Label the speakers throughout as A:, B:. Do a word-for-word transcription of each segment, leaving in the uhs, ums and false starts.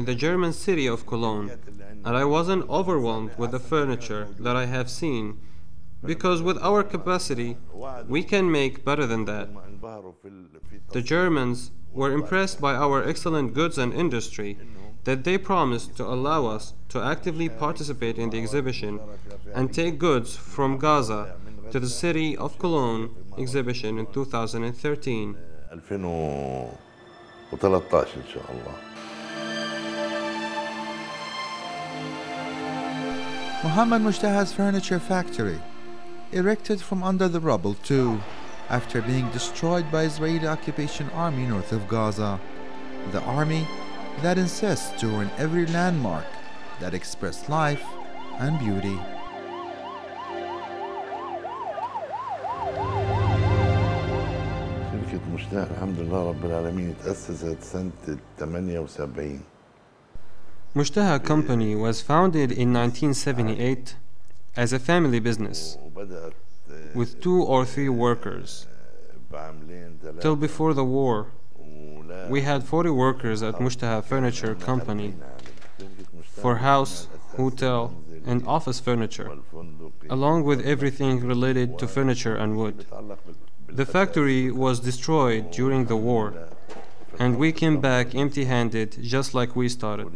A: in the German city of Cologne, and I wasn't overwhelmed with the furniture that I have seen, because with our capacity, we can make better than that. The Germans were impressed by our excellent goods and industry, that they promised to allow us to actively participate in the exhibition and take goods from Gaza to the city of Cologne exhibition in two thousand thirteen.
B: ألفين وثلاثة عشر إن شاء الله.
C: Muhammad Mushtaha's furniture factory, erected from under the rubble too, after being destroyed by Israeli occupation army north of Gaza. The army that insists to ruin every landmark that express life and beauty.
B: شركة مشتاق الحمد لله رب العالمين تأسست سنة ثمانية وسبعين.
A: Mushtaha Company was founded in nineteen seventy-eight as a family business with two or three workers. Till before the war, we had forty workers at Mushtaha Furniture Company for house, hotel, and office furniture, along with everything related to furniture and wood. The factory was destroyed during the war, and we came back empty-handed just like we started.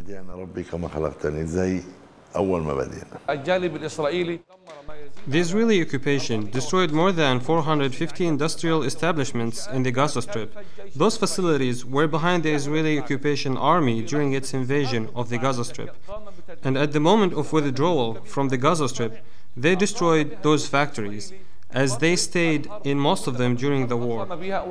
A: The Israeli occupation destroyed more than four hundred fifty industrial establishments in the Gaza Strip. Those facilities were behind the Israeli occupation army during its invasion of the Gaza Strip. And at the moment of withdrawal from the Gaza Strip, they destroyed those factories, as they stayed in most of them during the war.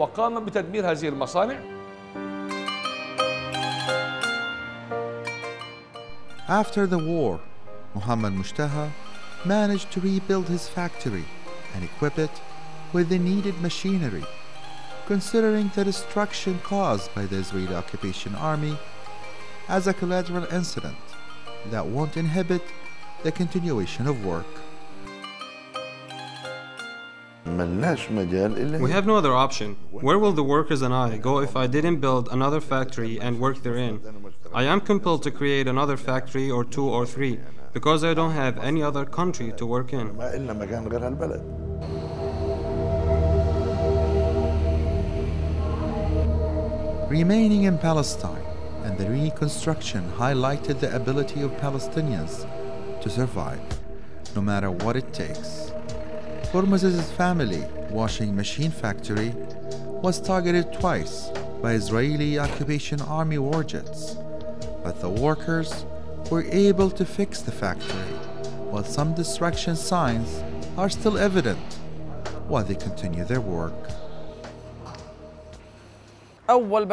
C: After the war, Muhammad Mushtaha managed to rebuild his factory and equip it with the needed machinery, considering the destruction caused by the Israeli occupation army as a collateral incident that won't inhibit the continuation of work.
A: We have no other option. Where will the workers and I go if I didn't build another factory and work therein? I am compelled to create another factory or two or three, because I don't have any other country to work in.
C: Remaining in Palestine and the reconstruction highlighted the ability of Palestinians to survive, no matter what it takes. Hormuz's family washing machine factory was targeted twice by Israeli occupation army warjets, but the workers were able to fix the factory, while some destruction signs are still evident while they continue their work.
A: I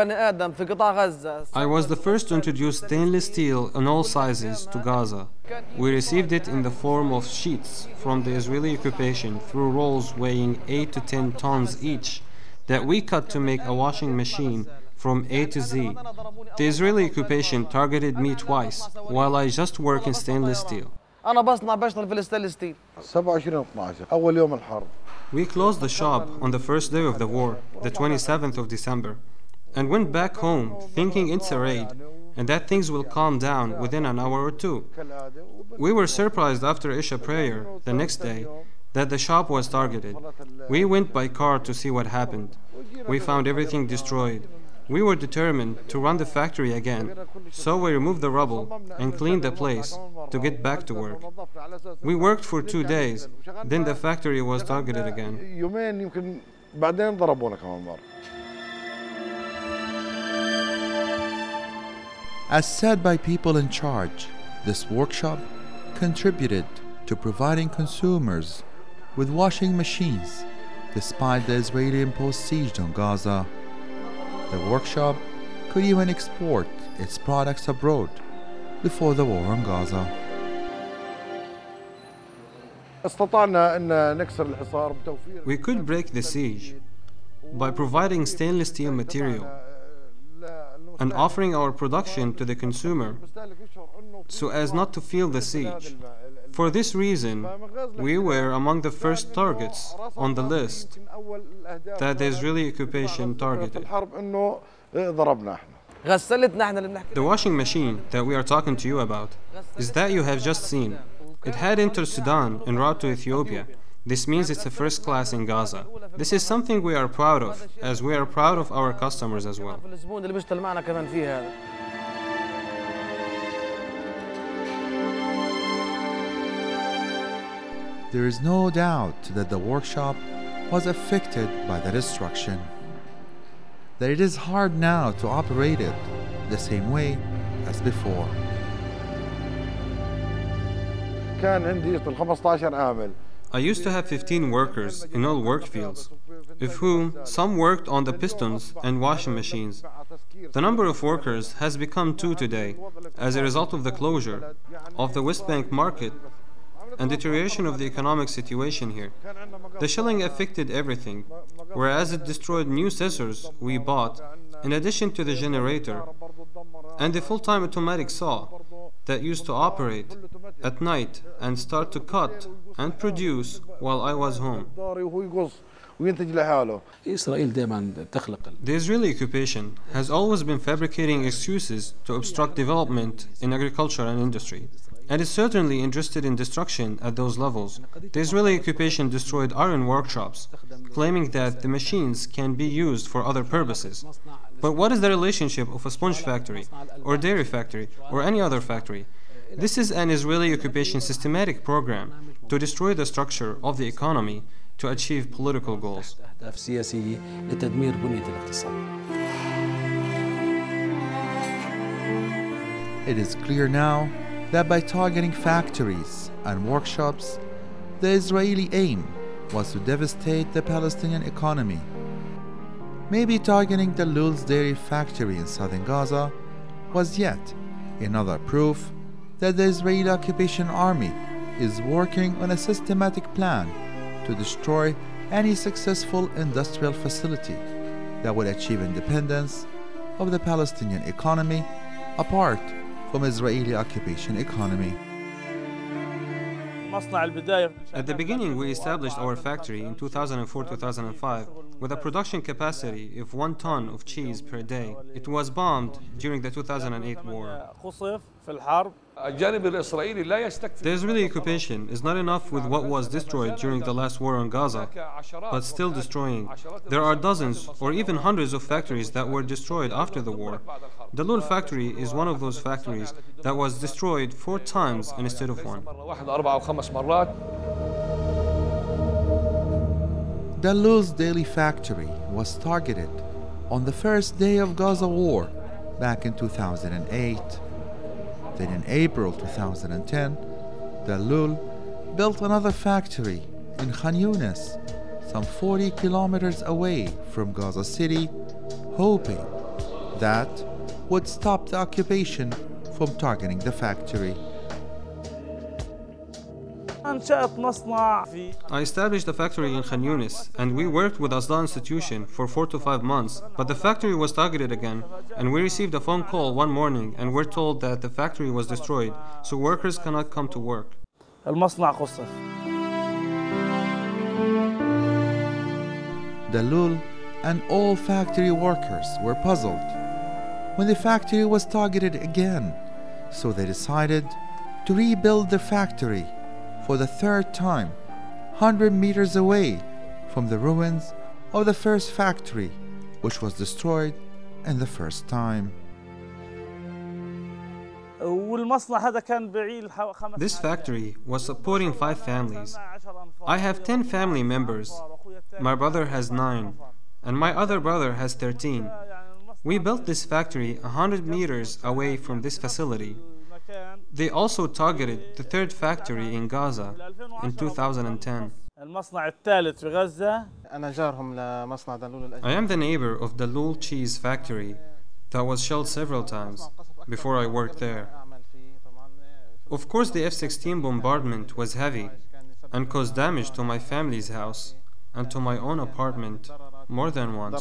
A: was the first to introduce stainless steel in all sizes to Gaza. We received it in the form of sheets from the Israeli occupation through rolls weighing eight to ten tons each that we cut to make a washing machine from A to Z. The Israeli occupation targeted me twice, while I just work in stainless steel. We closed the shop on the first day of the war, the twenty-seventh of December, and went back home thinking it's a raid and that things will calm down within an hour or two. We were surprised after Isha prayer the next day that the shop was targeted. We went by car to see what happened. We found everything destroyed. We were determined to run the factory again, so we removed the rubble and cleaned the place to get back to work. We worked for two days, then the factory was targeted again.
C: As said by people in charge, this workshop contributed to providing consumers with washing machines despite the Israeli-imposed siege on Gaza. The workshop could even export its products abroad before the war on Gaza.
A: We could break the siege by providing stainless steel material and offering our production to the consumer so as not to feel the siege. For this reason, we were among the first targets on the list that the Israeli occupation targeted. The washing machine that we are talking to you about is that you have just seen. It had entered Sudan en route to Ethiopia. This means it's a first class in Gaza. This is something we are proud of, as we are proud of our customers as well.
C: There is no doubt that the workshop was affected by the destruction. That it is hard now to operate it the same way as before.
A: I used to have fifteen workers in all work fields, of whom some worked on the pistons and washing machines. The number of workers has become two today as a result of the closure of the West Bank market and deterioration of the economic situation here. The shelling affected everything, whereas it destroyed new scissors we bought, in addition to the generator, and the full-time automatic saw that used to operate at night and start to cut and produce while I was home. The Israeli occupation has always been fabricating excuses to obstruct development in agriculture and industry, and is certainly interested in destruction at those levels. The Israeli occupation destroyed iron workshops, claiming that the machines can be used for other purposes. But what is the relationship of a sponge factory, or dairy factory, or any other factory? This is an Israeli occupation systematic program to destroy the structure of the economy to achieve political goals.
C: It is clear now that by targeting factories and workshops, the Israeli aim was to devastate the Palestinian economy. Maybe targeting the Lul's dairy factory in southern Gaza was yet another proof that the Israeli occupation army is working on a systematic plan to destroy any successful industrial facility that would achieve independence of the Palestinian economy apart from Israeli occupation economy.
A: At the beginning, we established our factory in two thousand four to two thousand five with a production capacity of one ton of cheese per day. It was bombed during the two thousand eight war. The Israeli occupation is not enough with what was destroyed during the last war on Gaza, but still destroying. There are dozens or even hundreds of factories that were destroyed after the war. The Lul factory is one of those factories that was destroyed four times instead of one.
C: The Lul's dairy factory was targeted on the first day of Gaza war back in two thousand eight. Then in April two thousand ten, the Lul built another factory in Khan Yunis, some forty kilometers away from Gaza City, hoping that would stop the occupation from targeting the factory.
A: I established a factory in Khan Yunis, and we worked with Asda Institution for four to five months, but the factory was targeted again, and we received a phone call one morning and were told that the factory was destroyed, so workers cannot come to work.
C: The Lul and all factory workers were puzzled when the factory was targeted again, so they decided to rebuild the factory for the third time, one hundred meters away from the ruins of the first factory, which was destroyed in the first time.
A: This factory was supporting five families. I have ten family members. My brother has nine, and my other brother has thirteen. We built this factory one hundred meters away from this facility. They also targeted the third factory in Gaza in two thousand ten. I am the neighbor of the Lul cheese factory that was shelled several times before I worked there. Of course, the F sixteen bombardment was heavy and caused damage to my family's house and to my own apartment more than once.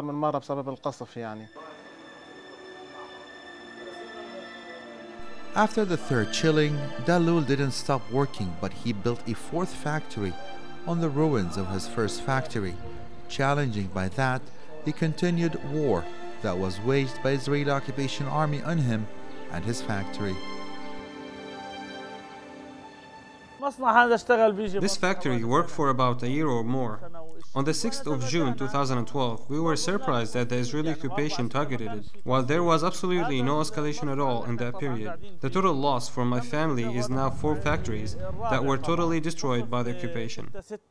C: After the third chilling, Dalul didn't stop working, but he built a fourth factory on the ruins of his first factory, challenging by that the continued war that was waged by Israeli occupation army on him and his factory.
A: This factory worked for about a year or more. On the sixth of June two thousand twelve, we were surprised that the Israeli occupation targeted it, while there was absolutely no escalation at all in that period. The total loss for my family is now four factories that were totally destroyed by the occupation.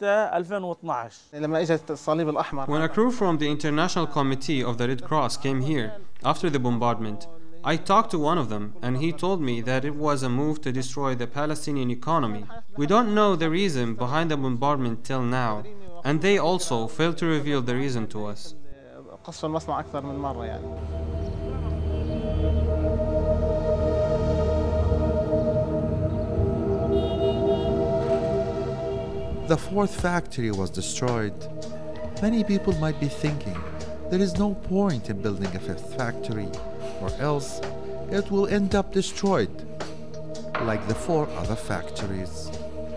A: When a crew from the International Committee of the Red Cross came here after the bombardment, I talked to one of them, and he told me that it was a move to destroy the Palestinian economy. We don't know the reason behind the bombardment till now, and they also failed to reveal the reason to us.
C: The fourth factory was destroyed. Many people might be thinking, there is no point in building a fifth factory, or else it will end up destroyed, like the four other factories.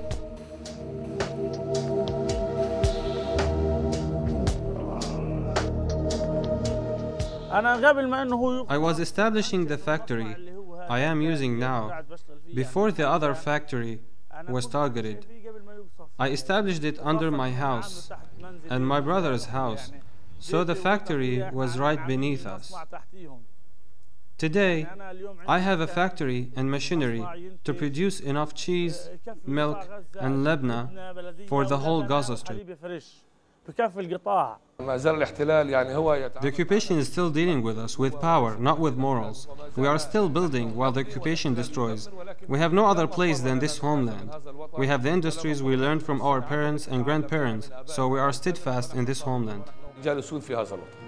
A: I was establishing the factory I am using now before the other factory was targeted. I established it under my house and my brother's house, so the factory was right beneath us. Today, I have a factory and machinery to produce enough cheese, milk, and labna for the whole Gaza Strip. The occupation is still dealing with us with power, not with morals. We are still building while the occupation destroys. We have no other place than this homeland. We have the industries we learned from our parents and grandparents, so we are steadfast in this homeland.